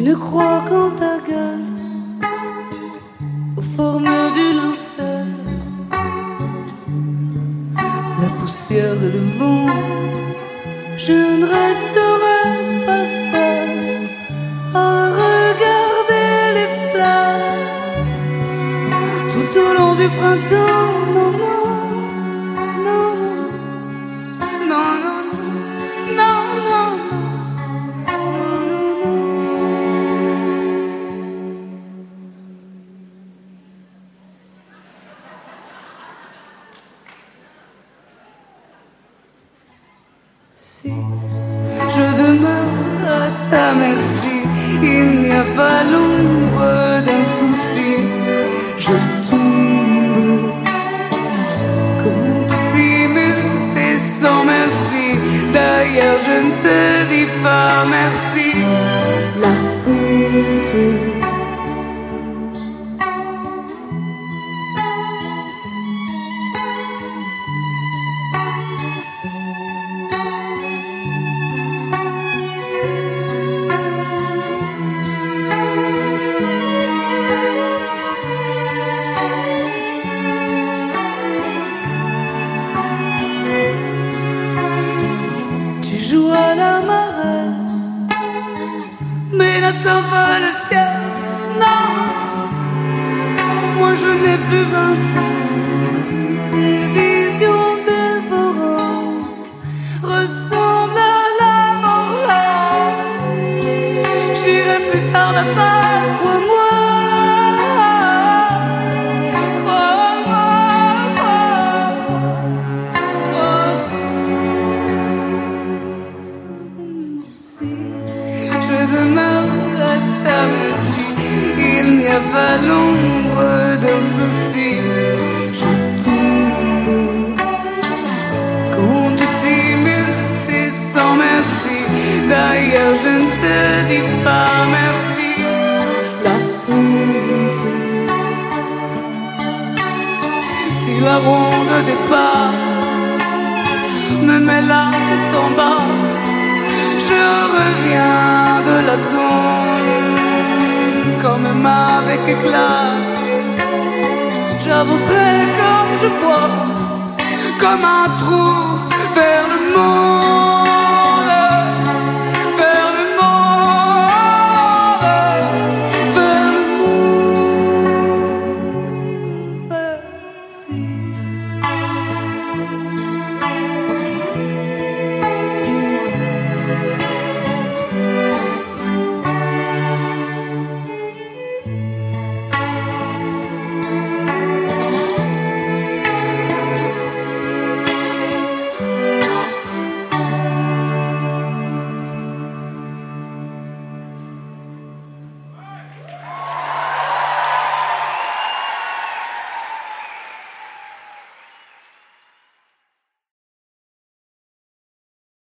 ne crois qu'en ta gueule, aux formes du linceul, la poussière de devant. Je ne resterai pas seul à regarder les fleurs tout au long du printemps. Non, non, non, non, non, non, non, non. Si je demeure à ta merci, il n'y a pas l'ombre d'un souci. Je tombe quand tu simules tes sans merci. D'ailleurs je ne te dis pas merci. La honte. Joue à la marée, mais n'attends pas le ciel, non. Moi je n'ai plus 20 ans, ces visions dévorantes ressemblent à la mort lente. J'irai plus tard là-bas, crois-moi. Je demeure à ta merci, il n'y a pas l'ombre d'un souci. Je tombe quand tu simules tes sans merci. D'ailleurs je ne te dis pas merci. La honte. Si la ronde départ me met la tête en bas, je reviens de la tombe, quand même avec éclat. J'avancerai comme je bois, comme un trou